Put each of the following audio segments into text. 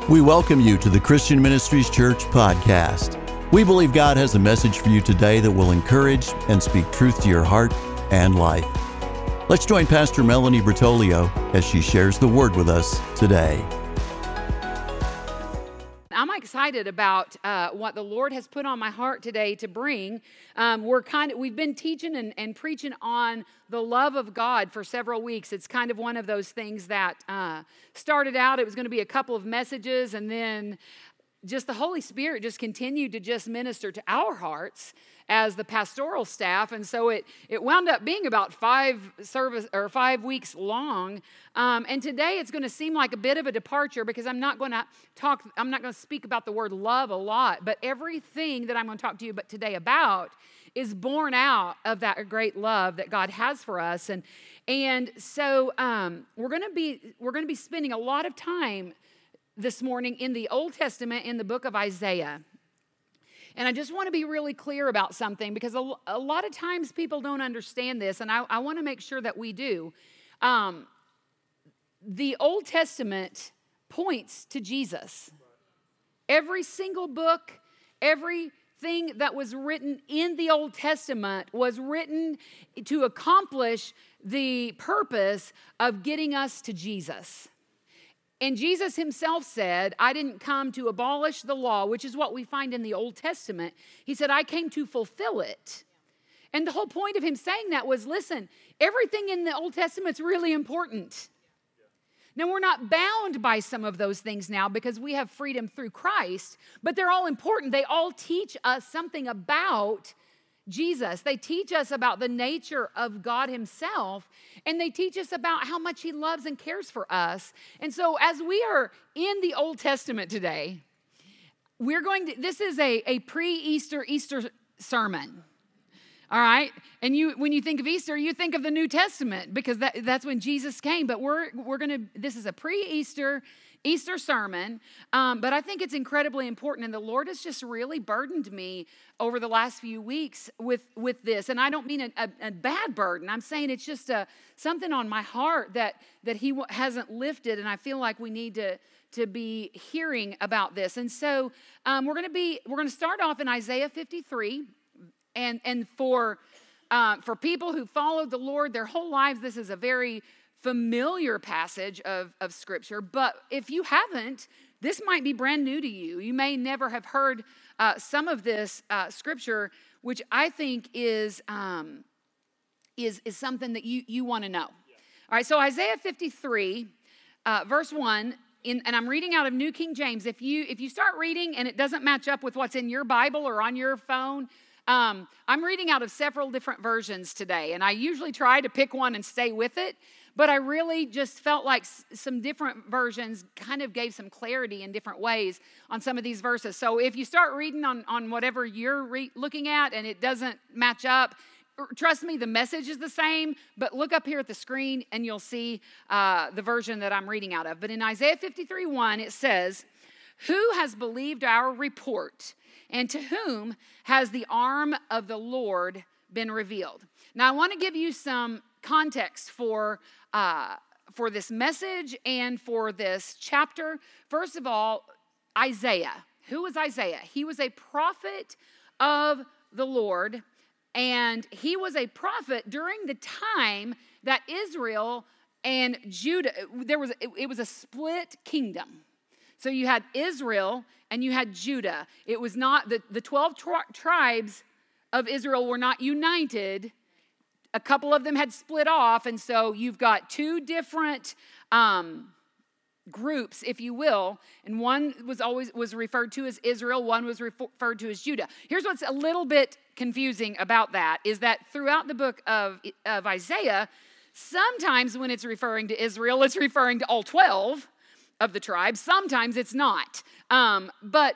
We welcome you to the Christian Ministries Church podcast. We believe God has a message for you today that will encourage and speak truth to your heart and life. Let's join Pastor Melanie Bertolio as she shares the word with us today. I'm excited about what the Lord has put on my heart today to bring. We've been teaching and preaching on the love of God for several weeks. It's kind of one of those things that started out, it was going to be a couple of messages, and then just the Holy Spirit just continued to just minister to our hearts as the pastoral staff, and so it wound up being about 5 weeks long. And today it's going to seem like a bit of a departure because I'm not going to speak about the word love a lot, but everything that I'm going to talk to you today about is born out of that great love that God has for us, and so we're going to be spending a lot of time this morning in the Old Testament in the book of Isaiah. And I just want to be really clear about something because a lot of times people don't understand this, and I want to make sure that we do. The Old Testament points to Jesus. Every single book, everything that was written in the Old Testament was written to accomplish the purpose of getting us to Jesus. And Jesus himself said, I didn't come to abolish the law, which is what we find in the Old Testament. He said, I came to fulfill it. And the whole point of him saying that was, listen, everything in the Old Testament's really important. Now, we're not bound by some of those things now because we have freedom through Christ, but they're all important. They all teach us something about Jesus. They teach us about the nature of God himself, and they teach us about how much he loves and cares for us. And so as we are in the Old Testament today, this is a pre-Easter sermon. All right? And when you think of Easter, you think of the New Testament because that's when Jesus came, but this is a pre-Easter sermon, but I think it's incredibly important, and the Lord has just really burdened me over the last few weeks with this, and I don't mean a bad burden. I'm saying it's just something on my heart that he hasn't lifted, and I feel like we need to be hearing about this. And so we're going to start off in Isaiah 53, and for people who followed the Lord their whole lives, this is a very familiar passage of Scripture, but if you haven't, this might be brand new to you. You may never have heard some of this Scripture, which I think is something that you want to know. Yeah. All right, so Isaiah 53, verse 1, and I'm reading out of New King James. If you start reading and it doesn't match up with what's in your Bible or on your phone, I'm reading out of several different versions today, and I usually try to pick one and stay with it. But I really just felt like some different versions kind of gave some clarity in different ways on some of these verses. So if you start reading on whatever you're looking at and it doesn't match up, trust me, the message is the same, but look up here at the screen and you'll see the version that I'm reading out of. But in Isaiah 53:1, it says, "Who has believed our report, and to whom has the arm of the Lord been revealed?" Now I want to give you some context for this message and for this chapter. First of all, Isaiah. Who was Isaiah? He was a prophet of the Lord, and he was a prophet during the time that Israel and Judah, it was a split kingdom. So you had Israel and you had Judah. It was not, the 12 tribes of Israel were not united. A couple of them had split off, and so you've got two different groups, if you will, and one was referred to as Israel, one was referred to as Judah. Here's what's a little bit confusing about that, is that throughout the book of Isaiah, sometimes when it's referring to Israel, it's referring to all 12 of the tribes. Sometimes it's not. But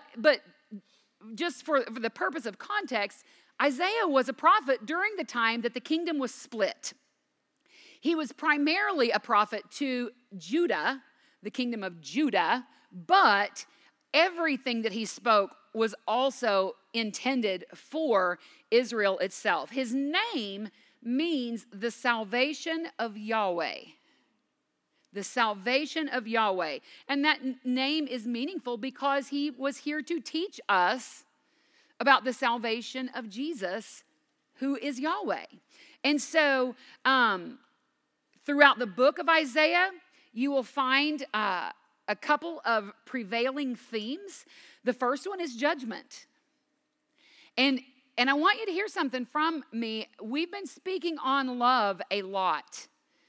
just for the purpose of context, Isaiah was a prophet during the time that the kingdom was split. He was primarily a prophet to Judah, the kingdom of Judah, but everything that he spoke was also intended for Israel itself. His name means the salvation of Yahweh. The salvation of Yahweh. And that name is meaningful because he was here to teach us about the salvation of Jesus, who is Yahweh. And so throughout the book of Isaiah, you will find a couple of prevailing themes. The first one is judgment. And I want you to hear something from me. We've been speaking on love a lot.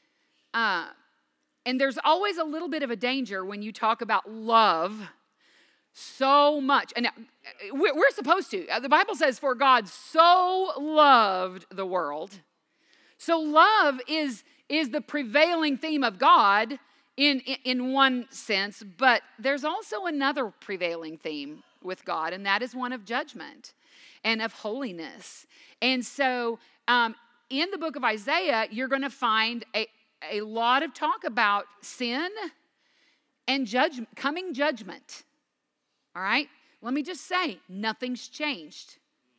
And there's always a little bit of a danger when you talk about love so much. And we're supposed to. The Bible says, for God so loved the world. So love is the prevailing theme of God in one sense, but there's also another prevailing theme with God, and that is one of judgment and of holiness. And so in the book of Isaiah, you're going to find a lot of talk about sin and coming judgment. All right? Let me just say, nothing's changed.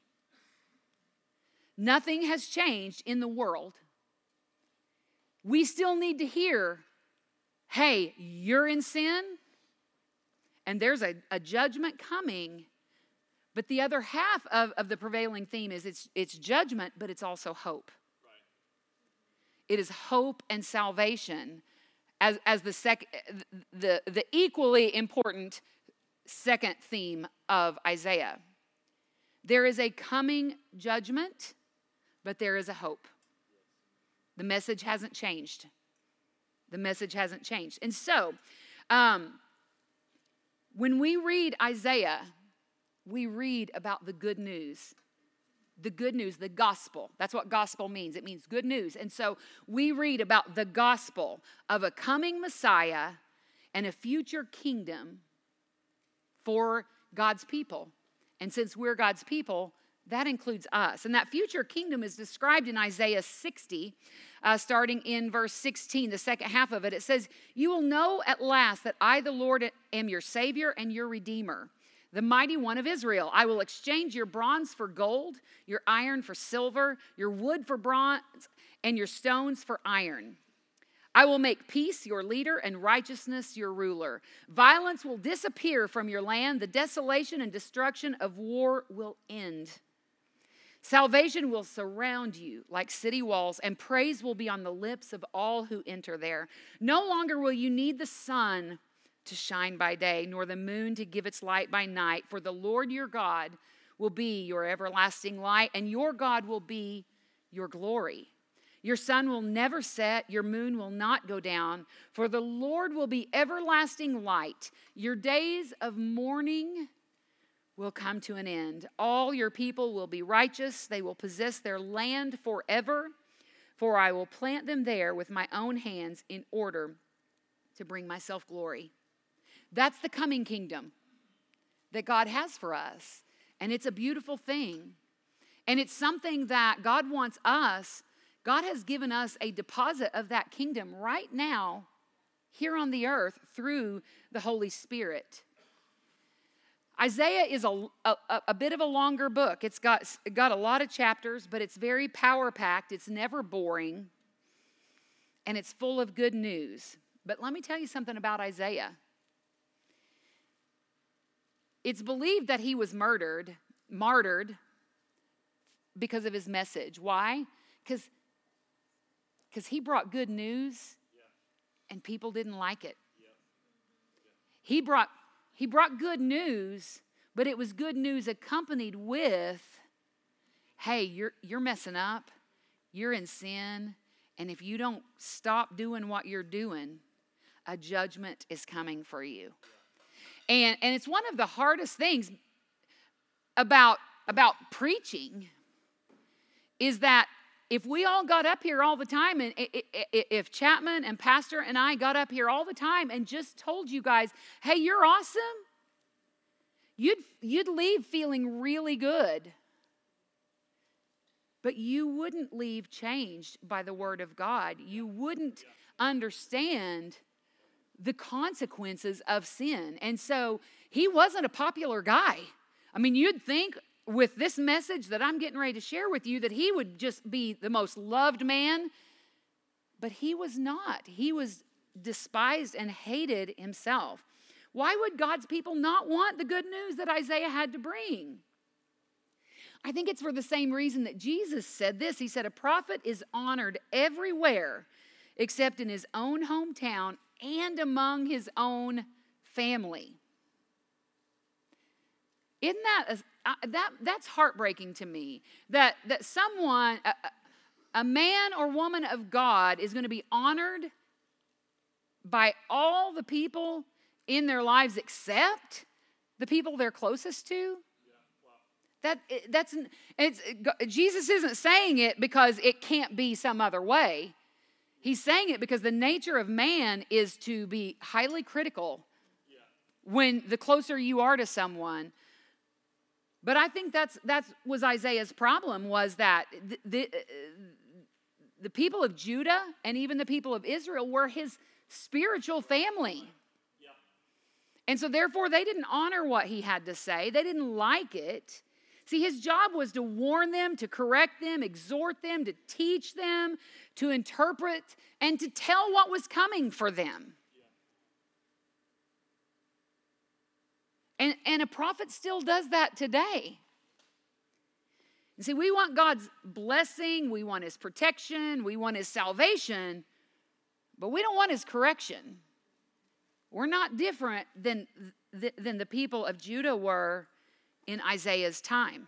Nothing has changed in the world. We still need to hear, hey, you're in sin, and there's a judgment coming. But the other half of the prevailing theme is it's judgment, but it's also hope. It is hope and salvation as the equally important second theme of Isaiah. There is a coming judgment, but there is a hope. The message hasn't changed. The message hasn't changed. And so, when we read Isaiah, we read about the good news. The good news, the gospel. That's what gospel means. It means good news. And so we read about the gospel of a coming Messiah and a future kingdom for God's people. And since we're God's people, that includes us. And that future kingdom is described in Isaiah 60, starting in verse 16, the second half of it. It says, "You will know at last that I, the Lord, am your Savior and your Redeemer, the mighty one of Israel. I will exchange your bronze for gold, your iron for silver, your wood for bronze, and your stones for iron. I will make peace your leader and righteousness your ruler. Violence will disappear from your land. The desolation and destruction of war will end. Salvation will surround you like city walls, and praise will be on the lips of all who enter there. No longer will you need the sun to shine by day, nor the moon to give its light by night, for the Lord your God will be your everlasting light, and your God will be your glory. Your sun will never set, your moon will not go down, for the Lord will be everlasting light. Your days of mourning will come to an end. All your people will be righteous. They will possess their land forever, for I will plant them there with my own hands in order to bring myself glory." That's the coming kingdom that God has for us. And it's a beautiful thing. And it's something that God wants us. God has given us a deposit of that kingdom right now here on the earth through the Holy Spirit. Isaiah is a bit of a longer book. It's got a lot of chapters, but it's very power-packed. It's never boring. And it's full of good news. But let me tell you something about Isaiah. It's believed that he was martyred because of his message. Why? Because he brought good news and people didn't like it. He brought good news, but it was good news accompanied with, hey, you're messing up, you're in sin, and if you don't stop doing what you're doing, a judgment is coming for you. And it's one of the hardest things about preaching is that if we all got up here all the time, and if Chapman and Pastor and I got up here all the time and just told you guys, hey, you're awesome, you'd leave feeling really good. But you wouldn't leave changed by the word of God. You wouldn't understand the consequences of sin. And so he wasn't a popular guy. I mean, you'd think with this message that I'm getting ready to share with you that he would just be the most loved man, but he was not. He was despised and hated himself. Why would God's people not want the good news that Isaiah had to bring? I think it's for the same reason that Jesus said this. He said, a prophet is honored everywhere except in his own hometown and among his own family. Isn't that's heartbreaking to me, that someone, a man or woman of God, is going to be honored by all the people in their lives except the people they're closest to? Jesus isn't saying it because it can't be some other way. He's saying it because the nature of man is to be highly critical when the closer you are to someone. But I think that was Isaiah's problem, was that the people of Judah and even the people of Israel were his spiritual family. And so therefore they didn't honor what he had to say. They didn't like it. See, his job was to warn them, to correct them, exhort them, to teach them, to interpret, and to tell what was coming for them. And a prophet still does that today. And see, we want God's blessing, we want his protection, we want his salvation, but we don't want his correction. We're not different than the people of Judah were in Isaiah's time.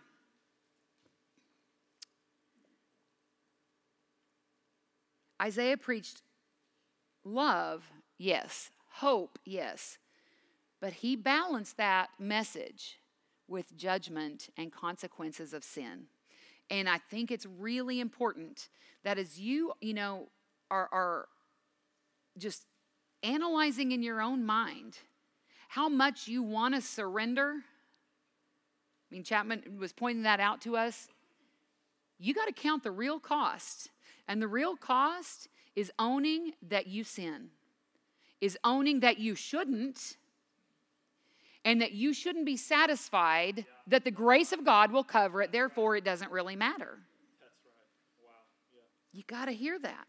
Isaiah preached love, yes. Hope, yes. But he balanced that message with judgment and consequences of sin. And I think it's really important that as you are just analyzing in your own mind how much you want to surrender. I mean, Chapman was pointing that out to us. You got to count the real cost. And the real cost is owning that you sin, is owning that you shouldn't, and that you shouldn't be satisfied that the grace of God will cover it, therefore it doesn't really matter. That's right. Wow. Yeah. You got to hear that.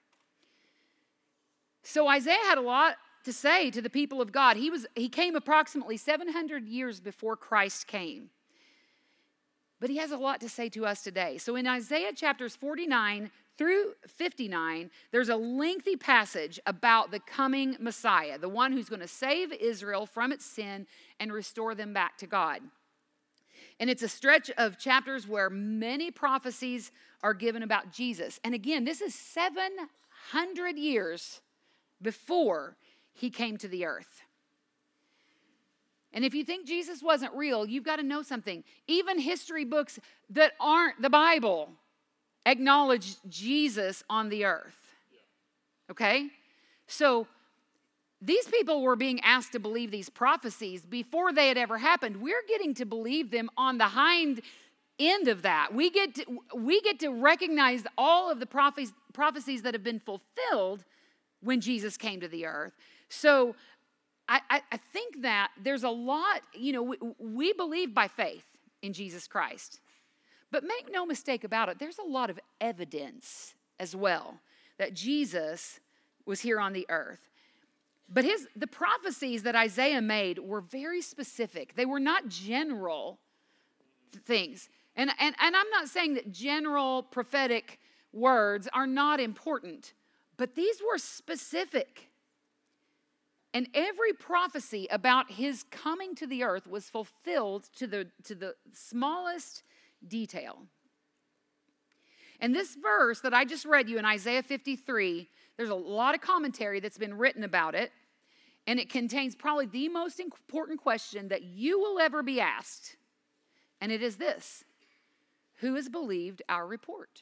So Isaiah had a lot to say to the people of God. He came approximately 700 years before Christ came. But he has a lot to say to us today. So in Isaiah chapters 49 through 59, there's a lengthy passage about the coming Messiah, the one who's going to save Israel from its sin and restore them back to God. And it's a stretch of chapters where many prophecies are given about Jesus. And again, this is 700 years before he came to the earth. And if you think Jesus wasn't real, you've got to know something. Even history books that aren't the Bible acknowledge Jesus on the earth. Okay? So these people were being asked to believe these prophecies before they had ever happened. We're getting to believe them on the hind end of that. We get to recognize all of the prophecies that have been fulfilled when Jesus came to the earth. So I think that there's a lot, we believe by faith in Jesus Christ. But make no mistake about it, there's a lot of evidence as well that Jesus was here on the earth. But the prophecies that Isaiah made were very specific. They were not general things. And I'm not saying that general prophetic words are not important, but these were specific. And every prophecy about his coming to the earth was fulfilled to the smallest detail. And this verse that I just read you in Isaiah 53, there's a lot of commentary that's been written about it, and it contains probably the most important question that you will ever be asked. And it is this: who has believed our report?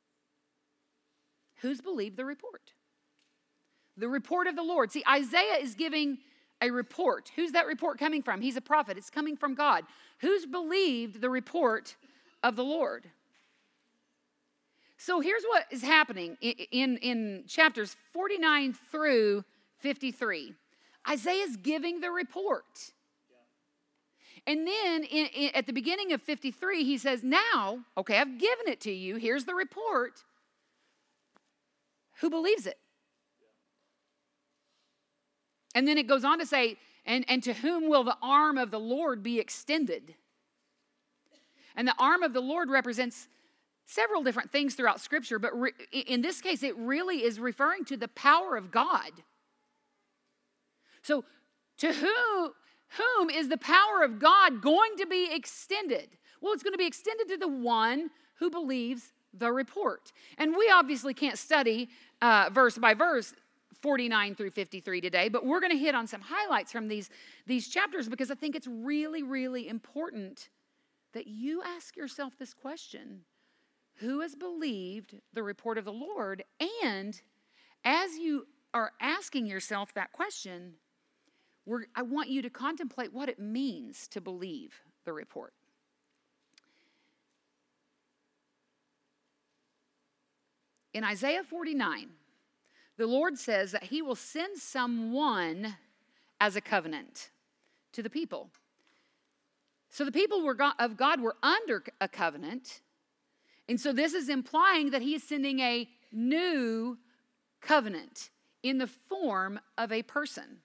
Who's believed the report? The report of the Lord. See, Isaiah is giving a report. Who's that report coming from? He's a prophet. It's coming from God. Who's believed the report of the Lord? So here's what is happening in chapters 49 through 53. Isaiah's giving the report. And then at the beginning of 53, he says, now, okay, I've given it to you. Here's the report. Who believes it? And then it goes on to say, and to whom will the arm of the Lord be extended? And the arm of the Lord represents several different things throughout Scripture, but in this case, it really is referring to the power of God. So, to whom is the power of God going to be extended? Well, it's going to be extended to the one who believes the report. And we obviously can't study verse by verse 49 through 53 today, but we're going to hit on some highlights from these chapters because I think it's really, really important that you ask yourself this question. Who has believed the report of the Lord? And as you are asking yourself that question, I want you to contemplate what it means to believe the report. In Isaiah 49, the Lord says that he will send someone as a covenant to the people. So the people of God were under a covenant. And so this is implying that he is sending a new covenant in the form of a person.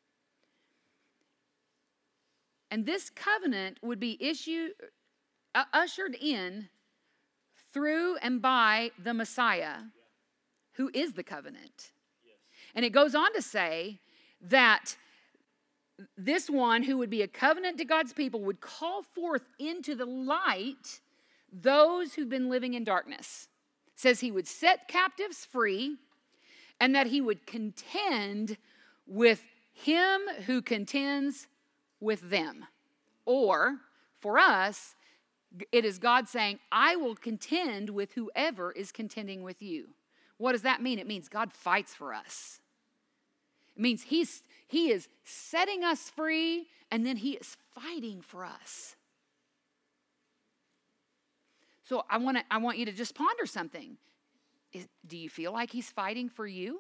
And this covenant would be ushered in through and by the Messiah, who is the covenant. And it goes on to say that this one who would be a covenant to God's people would call forth into the light those who've been living in darkness. It says he would set captives free and that he would contend with him who contends with them. Or, for us, it is God saying, I will contend with whoever is contending with you. What does that mean? It means God fights for us. It means he is setting us free, and then he is fighting for us. So I want you to just ponder something. Do you feel like he's fighting for you?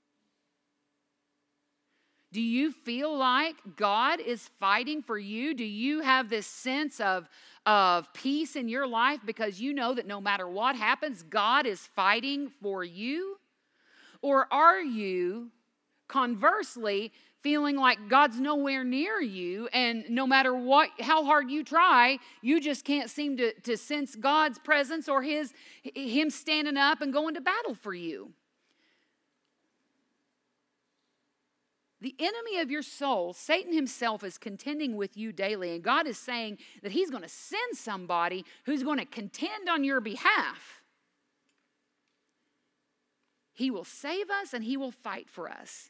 Do you feel like God is fighting for you? Do you have this sense of peace in your life because you know that no matter what happens, God is fighting for you? Or are you, conversely, feeling like God's nowhere near you, and no matter how hard you try, you just can't seem to sense God's presence or him standing up and going to battle for you? The enemy of your soul, Satan himself, is contending with you daily, and God is saying that he's going to send somebody who's going to contend on your behalf. He will save us and he will fight for us.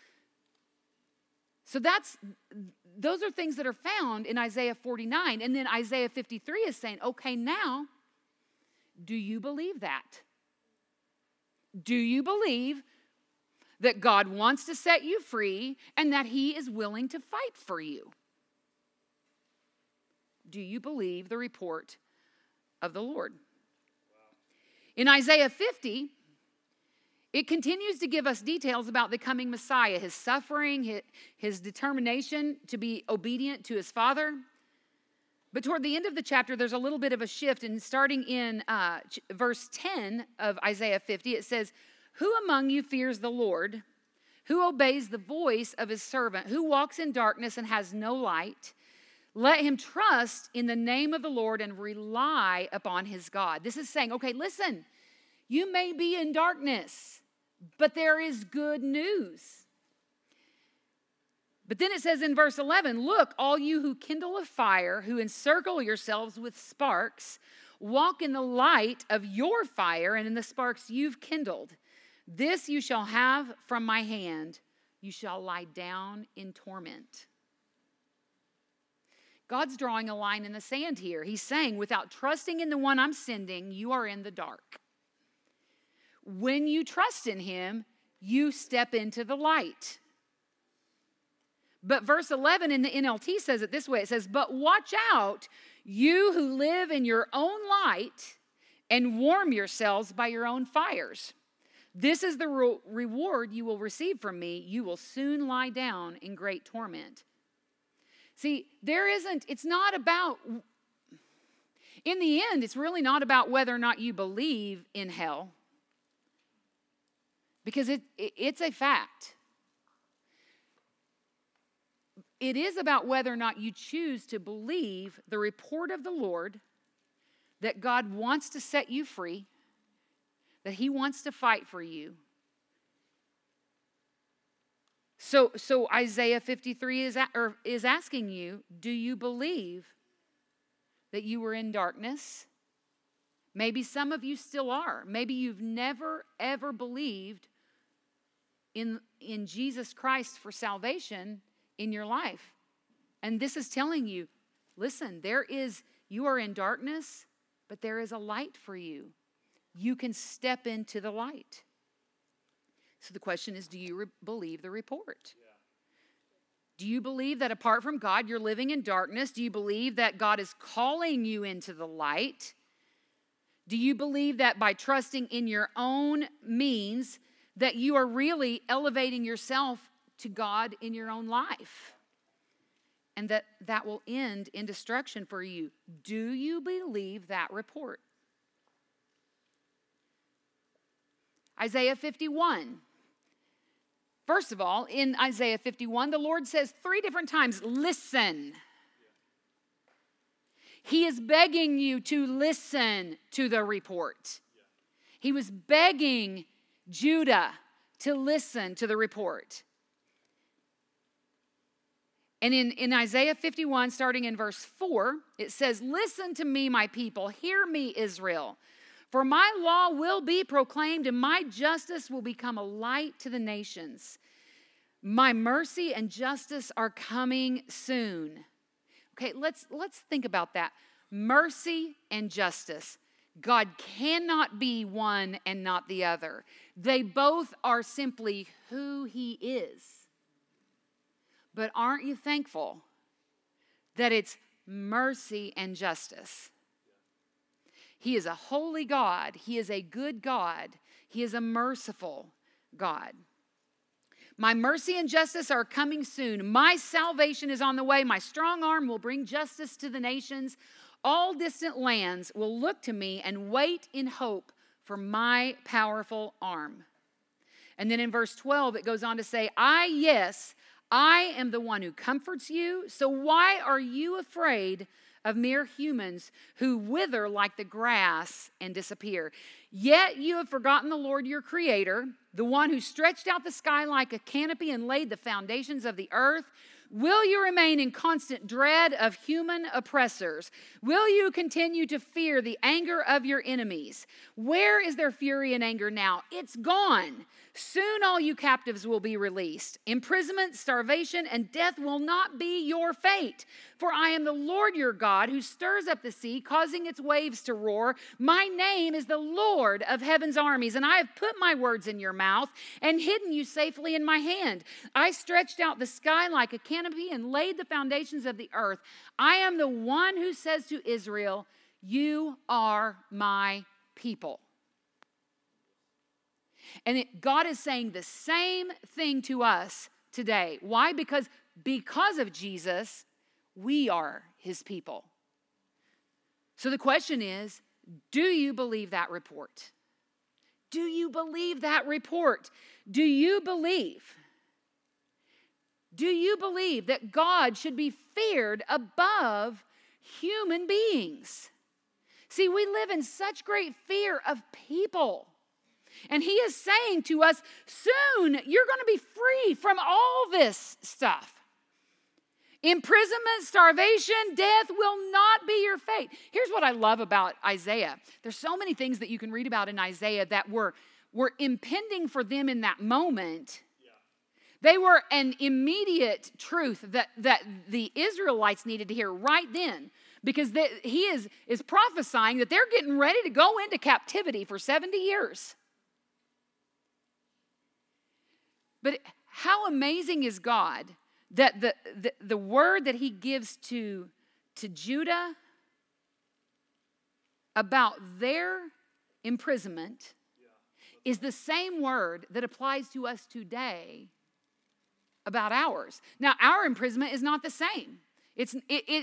So those are things that are found in Isaiah 49. And then Isaiah 53 is saying, okay, now, do you believe that? Do you believe that God wants to set you free and that he is willing to fight for you? Do you believe the report of the Lord? In Isaiah 50, it continues to give us details about the coming Messiah, his suffering, his determination to be obedient to his Father. But toward the end of the chapter, there's a little bit of a shift. And starting in verse 10 of Isaiah 50, it says, who among you fears the Lord? Who obeys the voice of his servant? Who walks in darkness and has no light? Let him trust in the name of the Lord and rely upon his God. This is saying, okay, listen, you may be in darkness, but there is good news. But then it says in verse 11, look, all you who kindle a fire, who encircle yourselves with sparks, walk in the light of your fire and in the sparks you've kindled. This you shall have from my hand. You shall lie down in torment. God's drawing a line in the sand here. He's saying, without trusting in the one I'm sending, you are in the dark. When you trust in him, you step into the light. But verse 11 in the NLT says it this way. It says, but watch out, you who live in your own light and warm yourselves by your own fires. This is the reward you will receive from me. You will soon lie down in great torment. See, it's not about, in the end, it's really not about whether or not you believe in hell. Because it's a fact. it is about whether or not you choose to believe the report of the Lord that God wants to set you free, that he wants to fight for you. So Isaiah 53 is asking you, do you believe that you were in darkness? Maybe some of you still are. Maybe you've never, ever believed in Jesus Christ for salvation in your life. And this is telling you, listen, you are in darkness, but there is a light for you. You can step into the light. So the question is, do you believe the report? Yeah. Do you believe that apart from God, you're living in darkness? Do you believe that God is calling you into the light? Do you believe that by trusting in your own means, that you are really elevating yourself to God in your own life? And that will end in destruction for you. Do you believe that report? Isaiah 51. First of all, in Isaiah 51, the Lord says 3 different times, listen. He is begging you to listen to the report. He was begging Judah to listen to the report. And in Isaiah 51, starting in verse 4, it says, listen to me, my people. Hear me, Israel. For my law will be proclaimed, and my justice will become a light to the nations. My mercy and justice are coming soon. Okay, let's think about that. Mercy and justice. God cannot be one and not the other. They both are simply who he is. But aren't you thankful that it's mercy and justice? He is a holy God. He is a good God. He is a merciful God. My mercy and justice are coming soon. My salvation is on the way. My strong arm will bring justice to the nations. All distant lands will look to me and wait in hope for my powerful arm. And then in verse 12, it goes on to say, I am the one who comforts you. So why are you afraid of mere humans who wither like the grass and disappear? Yet you have forgotten the Lord your Creator, the one who stretched out the sky like a canopy and laid the foundations of the earth. Will you remain in constant dread of human oppressors? Will you continue to fear the anger of your enemies? Where is their fury and anger now? It's gone. Soon all you captives will be released. Imprisonment, starvation, and death will not be your fate. For I am the Lord your God who stirs up the sea, causing its waves to roar. My name is the Lord of heaven's armies, and I have put my words in your mouth and hidden you safely in my hand. I stretched out the sky like a canopy and laid the foundations of the earth. I am the one who says to Israel, you are my people. And God is saying the same thing to us today. Why? Because of Jesus, we are his people. So the question is, do you believe that report? Do you believe that report? Do you believe that God should be feared above human beings? See, we live in such great fear of people. And he is saying to us, soon you're going to be free from all this stuff. Imprisonment, starvation, death will not be your fate. Here's what I love about Isaiah. There's so many things that you can read about in Isaiah that were impending for them in that moment. Yeah. They were an immediate truth that the Israelites needed to hear right then. Because he is prophesying that they're getting ready to go into captivity for 70 years. But how amazing is God that the word that he gives to Judah about their imprisonment is the same word that applies to us today about ours. Now, our imprisonment is not the same. It's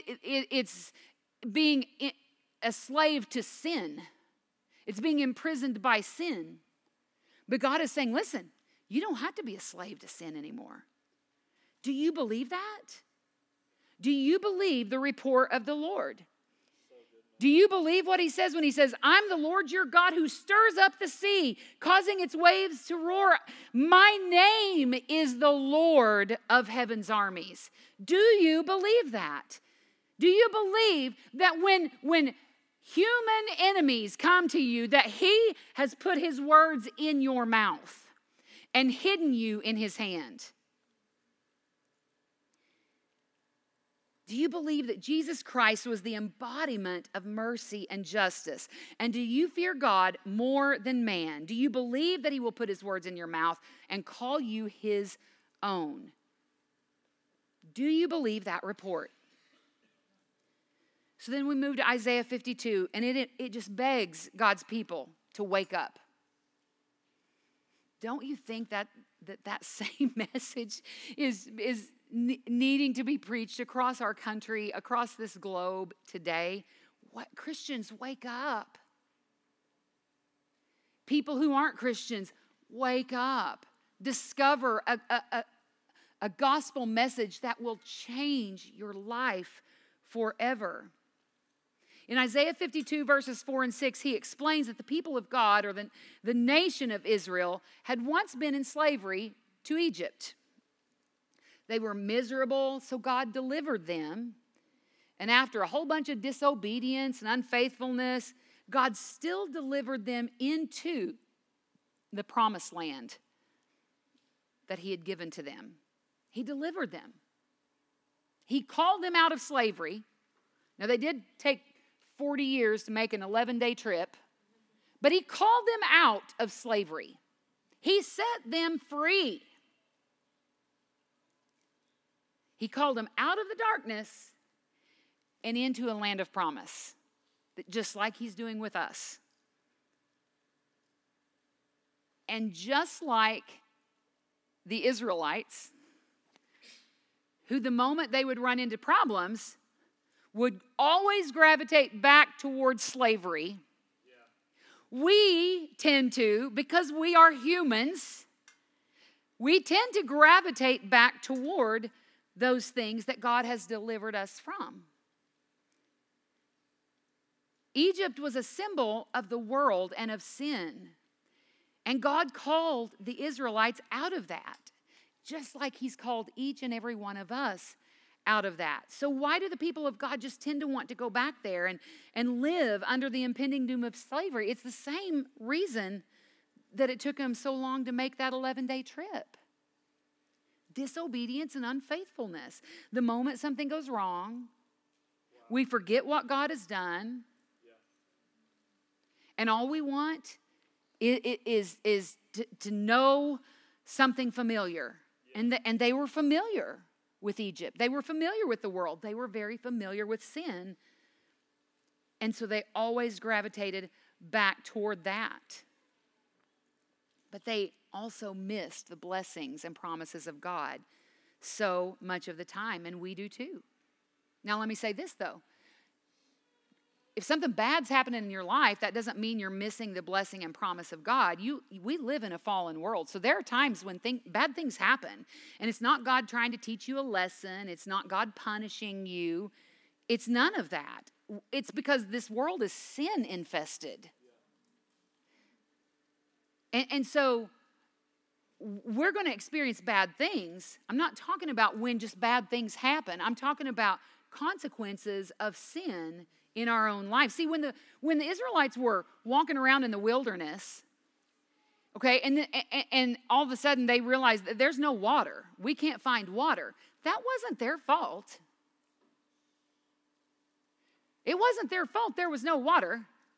being a slave to sin. It's being imprisoned by sin. But God is saying, listen, you don't have to be a slave to sin anymore. Do you believe that? Do you believe the report of the Lord? Do you believe what he says when he says, I'm the Lord your God who stirs up the sea, causing its waves to roar? My name is the Lord of heaven's armies. Do you believe that? Do you believe that when human enemies come to you, that he has put his words in your mouth and hidden you in his hand? Do you believe that Jesus Christ was the embodiment of mercy and justice? And do you fear God more than man? Do you believe that he will put his words in your mouth and call you his own? Do you believe that report? So then we move to Isaiah 52, and it just begs God's people to wake up. Don't you think that same message is needing to be preached across our country, across this globe today? What Christians, wake up. People who aren't Christians, wake up. Discover a gospel message that will change your life forever. In Isaiah 52, verses 4 and 6, he explains that the people of God, or the nation of Israel, had once been in slavery to Egypt. They were miserable, so God delivered them. And after a whole bunch of disobedience and unfaithfulness, God still delivered them into the promised land that he had given to them. He delivered them. He called them out of slavery. Now, they did take 40 years to make an 11-day trip, but he called them out of slavery. He set them free. He called them out of the darkness and into a land of promise, just like he's doing with us. And just like the Israelites, who the moment they would run into problems would always gravitate back towards slavery, we tend to, because we are humans, we tend to gravitate back toward those things that God has delivered us from. Egypt was a symbol of the world and of sin. And God called the Israelites out of that, just like he's called each and every one of us out of that. So why do the people of God just tend to want to go back there and live under the impending doom of slavery? It's the same reason that it took them so long to make that 11-day trip. Disobedience and unfaithfulness. The moment something goes wrong, we forget what God has done, and all we want is to know something familiar. And they were familiar with Egypt. They were familiar with the world. They were very familiar with sin. And so they always gravitated back toward that. But they also missed the blessings and promises of God so much of the time, and we do too. Now let me say this though. If something bad's happening in your life, that doesn't mean you're missing the blessing and promise of God. We live in a fallen world. So there are times when bad things happen. And it's not God trying to teach you a lesson. It's not God punishing you. It's none of that. It's because this world is sin infested. And so we're going to experience bad things. I'm not talking about when just bad things happen. I'm talking about consequences of sin in our own life. See, when the Israelites were walking around in the wilderness, okay, and all of a sudden they realized that there's no water. We can't find water. That wasn't their fault. It wasn't their fault there was no water.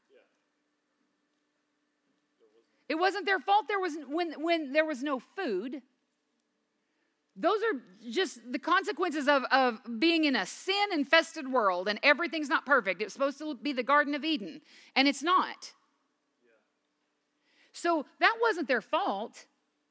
It wasn't their fault when there was no food. Those are just the consequences of being in a sin-infested world and everything's not perfect. It's supposed to be the Garden of Eden, and it's not. So that wasn't their fault.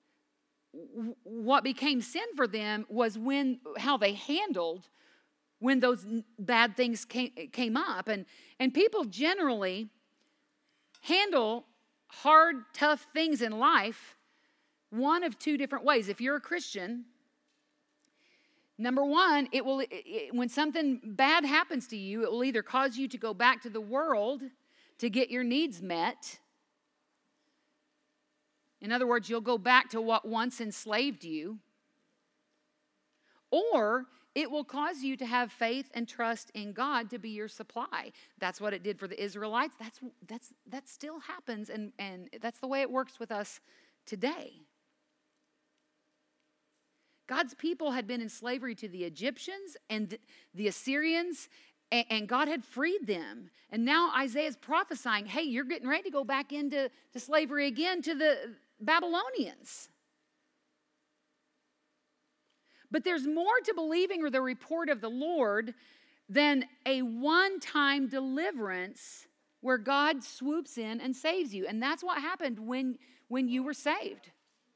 What became sin for them was how they handled when those bad things came up. And people generally handle hard, tough things in life one of two different ways. If you're a Christian, Number one, when something bad happens to you, it will either cause you to go back to the world to get your needs met. In other words, you'll go back to what once enslaved you. Or it will cause you to have faith and trust in God to be your supply. That's what it did for the Israelites. That still happens, and that's the way it works with us today. God's people had been in slavery to the Egyptians and the Assyrians, and God had freed them. And now Isaiah's prophesying, hey, you're getting ready to go back into slavery again to the Babylonians. But there's more to believing the report of the Lord than a one-time deliverance where God swoops in and saves you. And that's what happened when you were saved.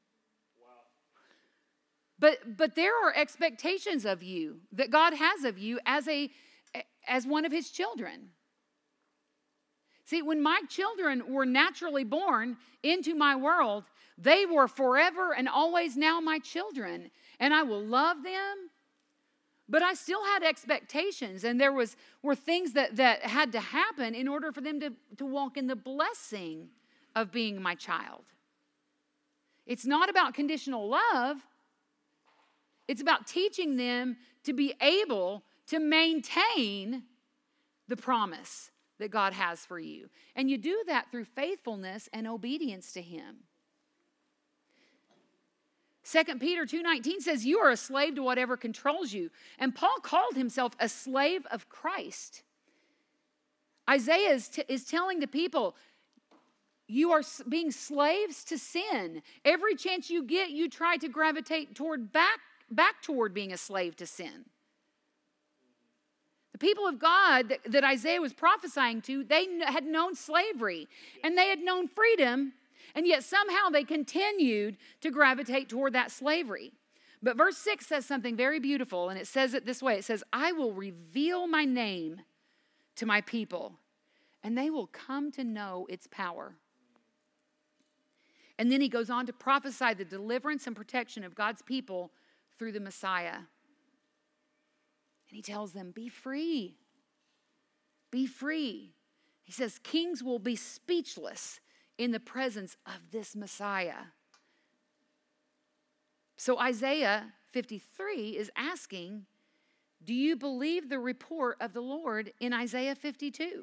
But there are expectations of you that God has of you as one of his children. See, when my children were naturally born into my world, they were forever and always now my children. And I will love them. But I still had expectations. And there were things that had to happen in order for them to walk in the blessing of being my child. It's not about conditional love. It's about teaching them to be able to maintain the promise that God has for you. And you do that through faithfulness and obedience to him. 2 Peter 2:19 says, you are a slave to whatever controls you. And Paul called himself a slave of Christ. Isaiah is telling the people, you are being slaves to sin. Every chance you get, you try to gravitate back toward being a slave to sin. The people of God that Isaiah was prophesying to, they had known slavery and they had known freedom, and yet somehow they continued to gravitate toward that slavery. But verse 6 says something very beautiful, and it says it this way. It says, I will reveal my name to my people, and they will come to know its power. And then he goes on to prophesy the deliverance and protection of God's people through the Messiah. And he tells them, be free. Be free. He says, kings will be speechless in the presence of this Messiah. So Isaiah 53 is asking, do you believe the report of the Lord in Isaiah 52?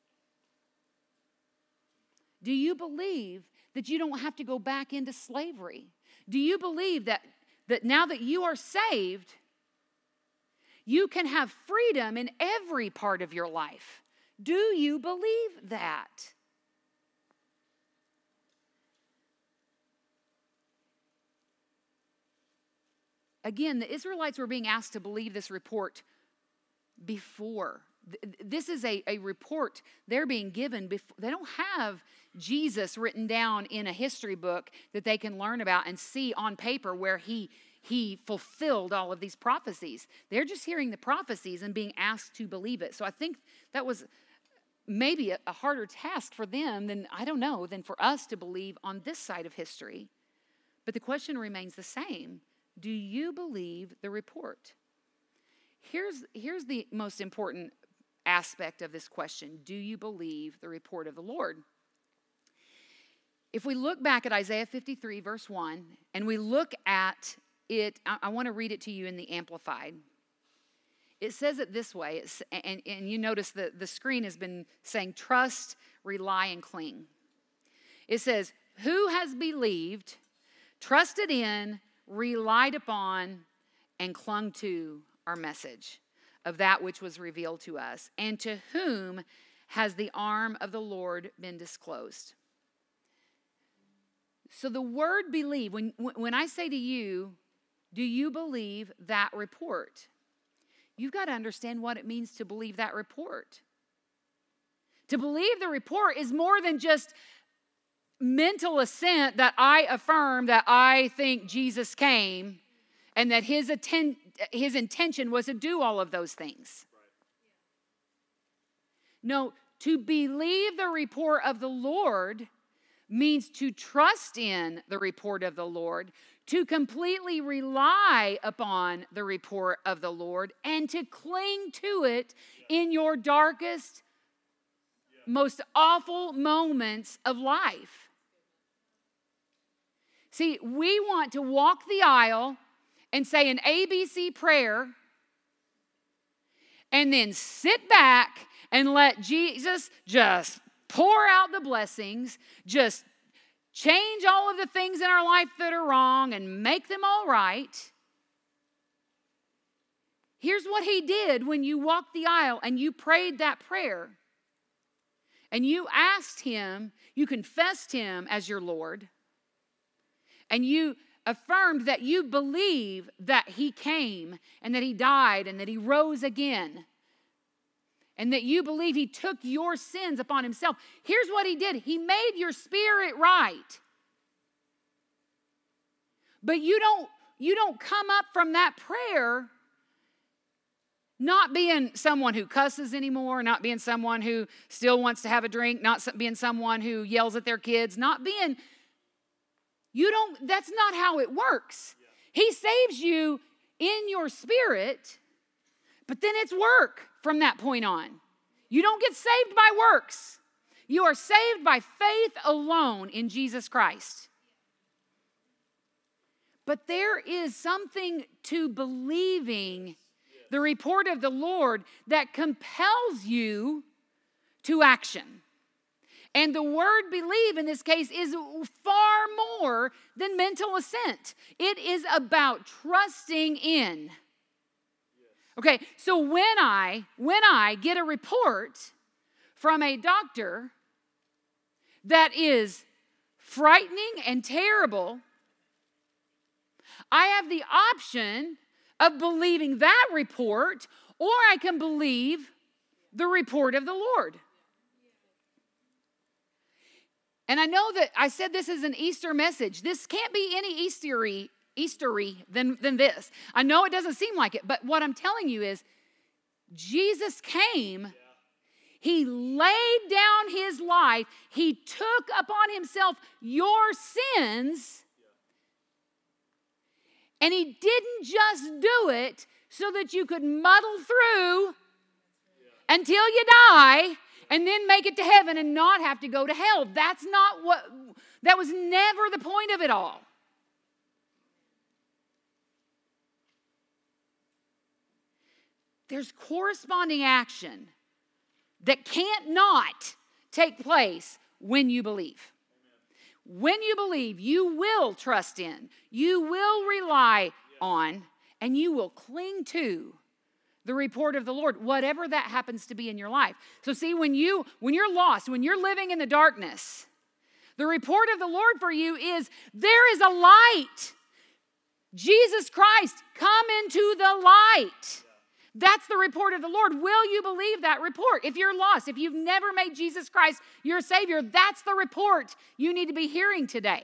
Do you believe that you don't have to go back into slavery? Do you believe that now that you are saved, you can have freedom in every part of your life? Do you believe that? Again, the Israelites were being asked to believe this report before. This is a report they're being given before. They don't have Jesus written down in a history book that they can learn about and see on paper where he fulfilled all of these prophecies. They're just hearing the prophecies and being asked to believe it. So I think that was maybe a harder task for them than for us to believe on this side of history. But the question remains the same. Do you believe the report? Here's the most important aspect of this question. Do you believe the report of the Lord? If we look back at Isaiah 53, verse 1, and we look at it, I want to read it to you in the Amplified. It says it this way, and you notice that the screen has been saying trust, rely, and cling. It says, who has believed, trusted in, relied upon, and clung to our message of that which was revealed to us, and to whom has the arm of the Lord been disclosed? So the word believe, when I say to you, do you believe that report? You've got to understand what it means to believe that report. To believe the report is more than just mental assent that I affirm that I think Jesus came and that his intention was to do all of those things. No, to believe the report of the Lord means to trust in the report of the Lord, to completely rely upon the report of the Lord and to cling to it in your darkest, most awful moments of life. See, we want to walk the aisle and say an ABC prayer and then sit back and let Jesus just pour out the blessings, just change all of the things in our life that are wrong and make them all right. Here's what he did when you walked the aisle and you prayed that prayer. And you asked him, you confessed him as your Lord. And you affirmed that you believe that he came and that he died and that he rose again. And that you believe he took your sins upon himself. Here's what he did. He made your spirit right. But you don't come up from that prayer not being someone who cusses anymore, not being someone who still wants to have a drink, not being someone who yells at their kids, that's not how it works. He saves you in your spirit, but then it's work from that point on. You don't get saved by works. You are saved by faith alone in Jesus Christ. But there is something to believing the report of the Lord that compels you to action. And the word believe in this case is far more than mental assent. It is about trusting in. Okay, so when I get a report from a doctor that is frightening and terrible, I have the option of believing that report, or I can believe the report of the Lord. And I know that I said this is an Easter message. This can't be any Eastery than this. I know it doesn't seem like it, but what I'm telling you is Jesus came. He laid down his life. He took upon himself your sins. And he didn't just do it so that you could muddle through until you die and then make it to heaven and not have to go to hell. That was never the point of it all. There's corresponding action that can't not take place when you believe. When you believe, you will trust in, you will rely on, and you will cling to the report of the Lord, whatever that happens to be in your life. So see, when you're lost, when you're living in the darkness, the report of the Lord for you is there is a light. Jesus Christ, come into the light. That's the report of the Lord. Will you believe that report? If you're lost, if you've never made Jesus Christ your Savior, that's the report you need to be hearing today.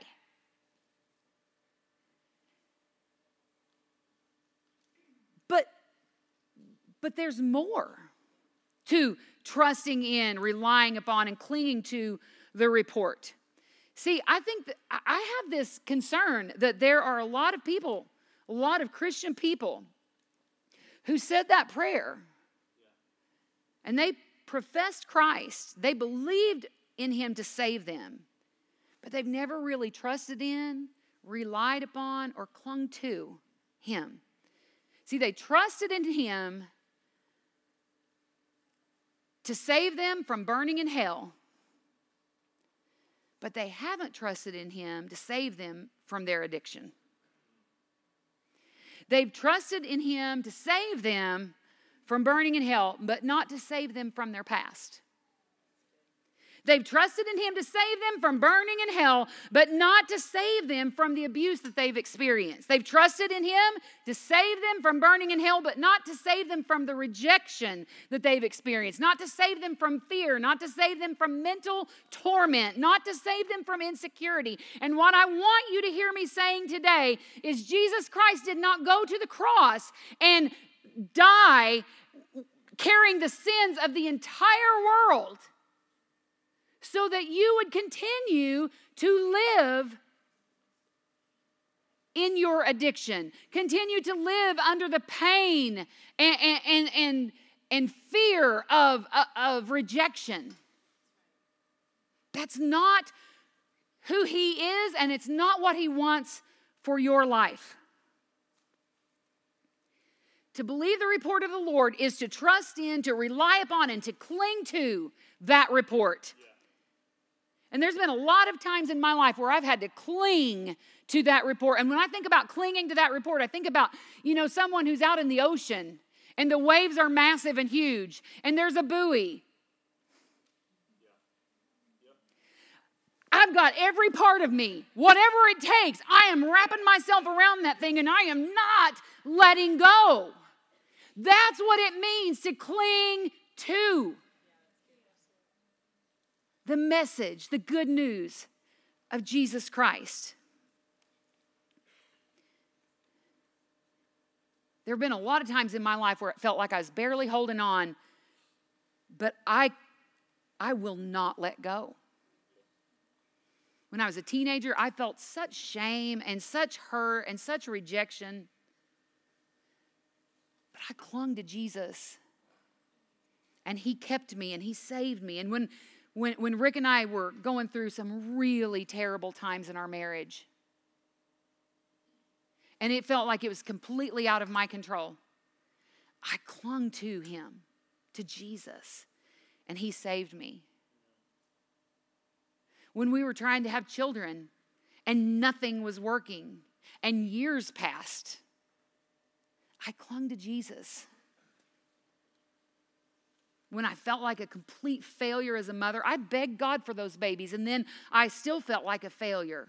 But there's more to trusting in, relying upon, and clinging to the report. See, I think that I have this concern that there are a lot of people, a lot of Christian people who said that prayer, and they professed Christ. They believed in him to save them, but they've never really trusted in, relied upon, or clung to him. See, they trusted in him to save them from burning in hell, but they haven't trusted in him to save them from their addiction. They've trusted in him to save them from burning in hell, but not to save them from their past. They've trusted in him to save them from burning in hell, but not to save them from the abuse that they've experienced. They've trusted in him to save them from burning in hell, but not to save them from the rejection that they've experienced, not to save them from fear, not to save them from mental torment, not to save them from insecurity. And what I want you to hear me saying today is Jesus Christ did not go to the cross and die carrying the sins of the entire world so that you would continue to live in your addiction. Continue to live under the pain and fear of rejection. That's not who he is, and it's not what he wants for your life. To believe the report of the Lord is to trust in, to rely upon, and to cling to that report. Yeah. And there's been a lot of times in my life where I've had to cling to that report. And when I think about clinging to that report, I think about, someone who's out in the ocean and the waves are massive and huge and there's a buoy. I've got every part of me, whatever it takes, I am wrapping myself around that thing and I am not letting go. That's what it means to cling to the message, the good news of Jesus Christ. There have been a lot of times in my life where it felt like I was barely holding on, but I will not let go. When I was a teenager, I felt such shame and such hurt and such rejection. But I clung to Jesus. And he kept me and he saved me. And when Rick and I were going through some really terrible times in our marriage, and it felt like it was completely out of my control, I clung to him, to Jesus, and he saved me. When we were trying to have children and nothing was working and years passed, I clung to Jesus. When I felt like a complete failure as a mother, I begged God for those babies, and then I still felt like a failure.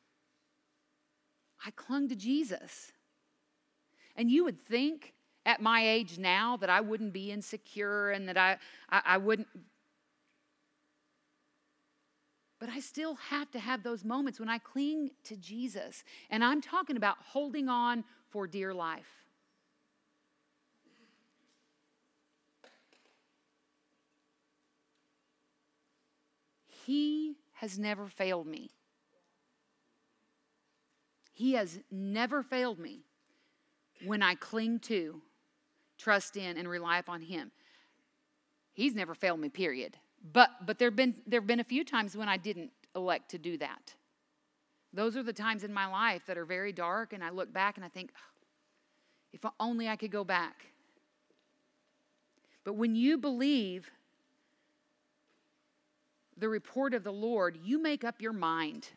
I clung to Jesus. And you would think at my age now that I wouldn't be insecure and that I wouldn't. But I still have to have those moments when I cling to Jesus. And I'm talking about holding on for dear life. He has never failed me. He has never failed me when I cling to, trust in, and rely upon him. He's never failed me, period. But there have been a few times when I didn't elect to do that. Those are the times in my life that are very dark, and I look back and I think, oh, if only I could go back. But when you believe the report of the Lord, you make up your mind.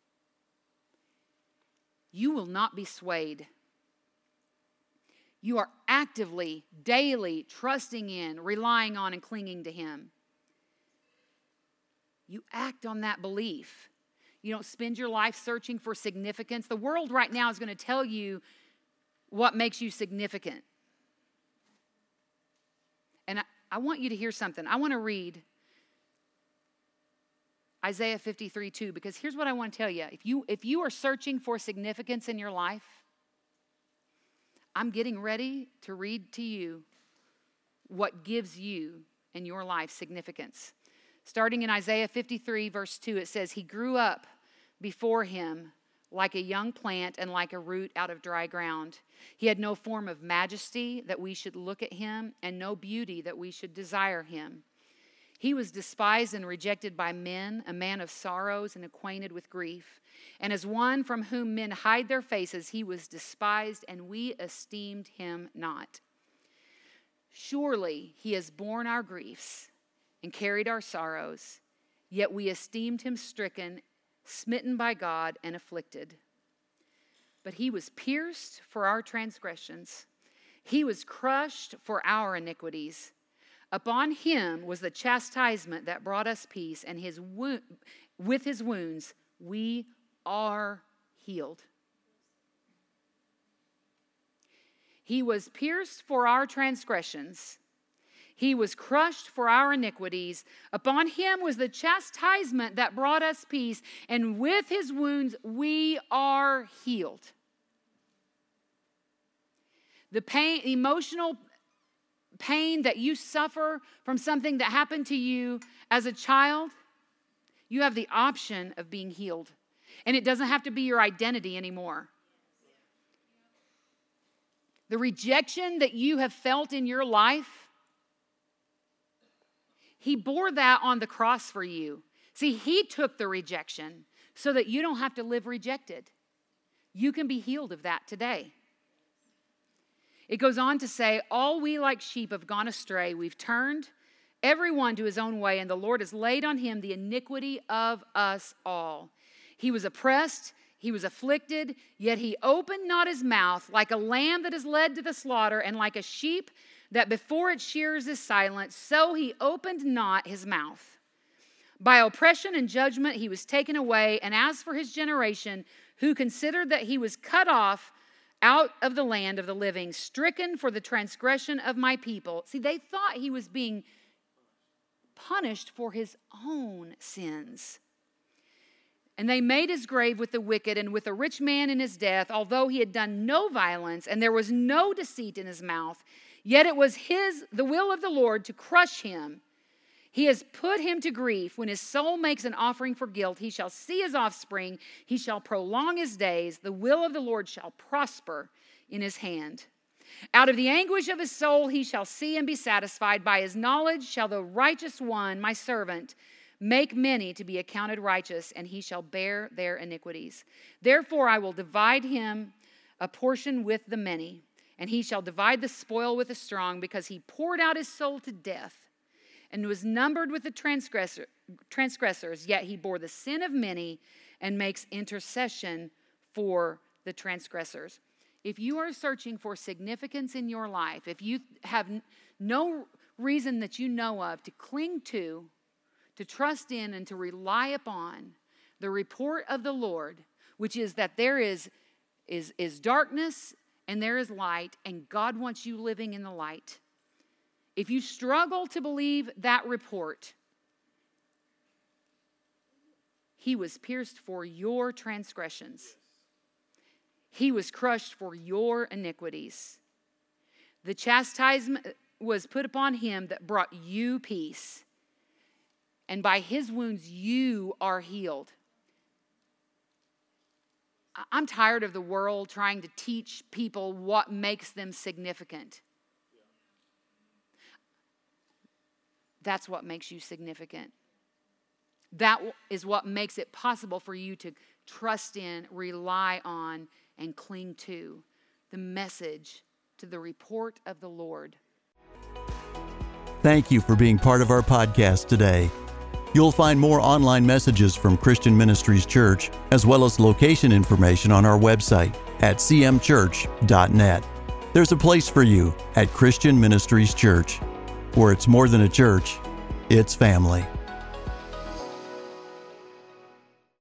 You will not be swayed. You are actively, daily trusting in, relying on, and clinging to him. You act on that belief. You don't spend your life searching for significance. The world right now is going to tell you what makes you significant. And I want you to hear something. I want to read Isaiah 53:2, because here's what I want to tell you. If you are searching for significance in your life, I'm getting ready to read to you what gives you in your life significance. Starting in Isaiah 53, verse 2, it says, "He grew up before him like a young plant and like a root out of dry ground. He had no form of majesty that we should look at him, and no beauty that we should desire him. He was despised and rejected by men, a man of sorrows and acquainted with grief. And as one from whom men hide their faces, he was despised, and we esteemed him not. Surely he has borne our griefs and carried our sorrows, yet we esteemed him stricken, smitten by God, and afflicted. But he was pierced for our transgressions. He was crushed for our iniquities. Upon him was the chastisement that brought us peace, and with his wounds we are healed." He was pierced for our transgressions. He was crushed for our iniquities. Upon him was the chastisement that brought us peace, and with his wounds we are healed. The pain, emotional pain that you suffer from something that happened to you as a child, you have the option of being healed. And it doesn't have to be your identity anymore. the rejection that you have felt in your life, He bore that on the cross for you. See, He took the rejection so that you don't have to live rejected. You can be healed of that today. It goes on to say, all we like sheep have gone astray. We've turned everyone to his own way, and the Lord has laid on him the iniquity of us all. He was oppressed, he was afflicted, yet he opened not his mouth. Like a lamb that is led to the slaughter, and like a sheep that before its shears is silent, so he opened not his mouth. By oppression and judgment he was taken away, and as for his generation, who considered that he was cut off out of the land of the living, stricken for the transgression of my people. See, they thought he was being punished for his own sins. And they made his grave with the wicked and with a rich man in his death, although he had done no violence and there was no deceit in his mouth. Yet it was the will of the Lord to crush him. He has put him to grief. When his soul makes an offering for guilt, he shall see his offspring. He shall prolong his days. The will of the Lord shall prosper in his hand. Out of the anguish of his soul he shall see and be satisfied. By his knowledge shall the righteous one, my servant, make many to be accounted righteous, and he shall bear their iniquities. Therefore I will divide him a portion with the many, and he shall divide the spoil with the strong, because he poured out his soul to death and was numbered with the transgressors, yet he bore the sin of many and makes intercession for the transgressors. If you are searching for significance in your life, if you have no reason that you know of to cling to trust in, and to rely upon the report of the Lord, which is that there is darkness and there is light, and God wants you living in the light. If you struggle to believe that report, he was pierced for your transgressions. He was crushed for your iniquities. The chastisement was put upon him that brought you peace, and by his wounds you are healed. I'm tired of the world trying to teach people what makes them significant. That's what makes you significant. That is what makes it possible for you to trust in, rely on, and cling to the message, to the report of the Lord. Thank you for being part of our podcast today. You'll find more online messages from Christian Ministries Church, as well as location information on our website at cmchurch.net. There's a place for you at Christian Ministries Church, where it's more than a church, it's family.